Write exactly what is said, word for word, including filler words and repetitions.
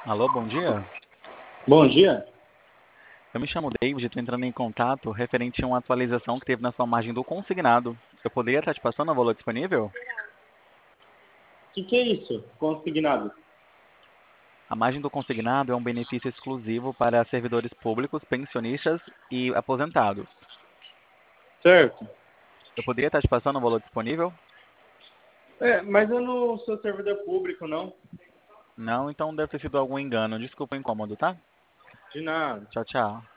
Alô, bom dia. Bom dia. Eu me chamo David, estou entrando em contato referente a uma atualização que teve na sua margem do consignado. Eu poderia estar te passando o valor disponível? O que, que é isso? Consignado. A margem do consignado é um benefício exclusivo para servidores públicos, pensionistas e aposentados. Certo. Eu poderia estar te passando o valor disponível? É, mas eu não sou servidor público, não. Não, então deve ter sido algum engano. Desculpa o incômodo, tá? De nada. Tchau, tchau.